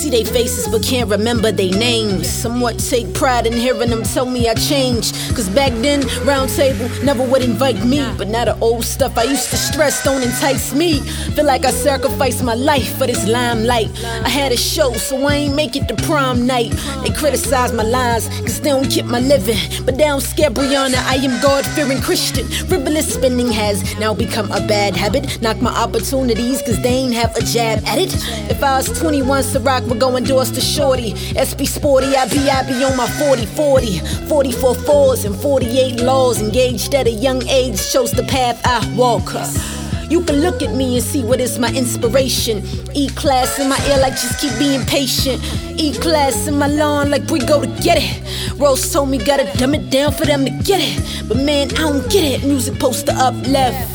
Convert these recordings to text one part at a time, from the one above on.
See they faces but can't remember they names. Somewhat take pride in hearing them tell me I changed. Cause back then, round table never would invite me. But now the old stuff I used to stress don't entice me. Feel like I sacrificed my life for this limelight. I had a show so I ain't make it to prom night. They criticize my lies cause they don't get my living. But they don't scare Brianna, I am God-fearing Christian. Frivolous spending has now become a bad habit. Knock my opportunities cause they ain't have a jab at it. If I was 21, Ciroc would go endorse the shorty. SB Sporty, I be on my 40-40. 44 fours and 48 laws. Engaged at a young age, chose the path I walk. You can look at me and see what is my inspiration. E-class in my ear like just keep being patient. E-class in my lawn like we go to get it. Rose told me gotta dumb it down for them to get it. But man, I don't get it. Music poster up left.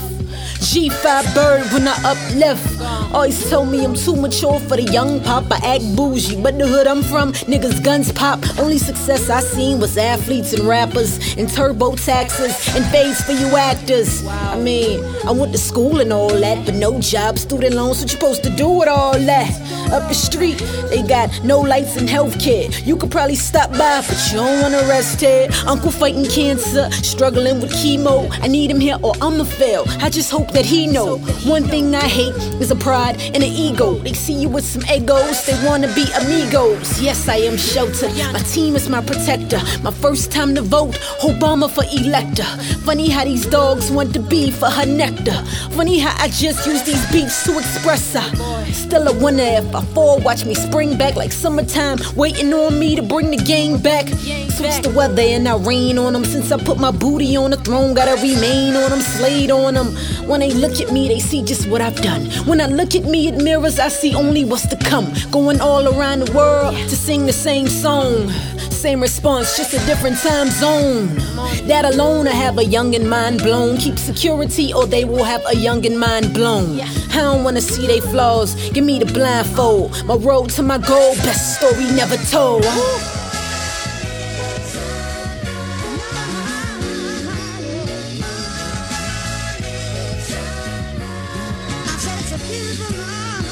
G5 bird when I uplift. Always told me I'm too mature for the young pop. I act bougie, but the hood I'm from, niggas guns pop. Only success I seen was athletes and rappers and turbo taxes and fades for you actors. I mean, I went to school and all that, but no job, student loans. What you supposed to do with all that? Up the street, they got no lights and healthcare. You could probably stop by, but you don't wanna rest here. Uncle fighting cancer, struggling with chemo. I need him here or I'ma fail. I just hope that he know. One thing I hate is a pride and an ego. They see you with some egos, they wanna be amigos. Yes, I am sheltered, my team is my protector. My first time to vote, Obama for elector. Funny how these dogs want to be for her nectar. Funny how I just use these beats to express her. Still a winner if I fall, watch me spring back like summertime, waiting on me to bring the game back. Switch the weather and I rain on them. Since I put my booty on the throne, gotta remain on them, slayed on them. When they look at me, they see just what I've done. When I look at me, it mirrors, I see only what's to come. Going all around the world to sing the same song. Same response, just a different time zone. That alone, I have a youngin' mind blown. Keep security or they will have a youngin' mind blown. I don't wanna see they flaws, give me the blindfold. My road to my goal, best story never told. I said it's a beautiful morning.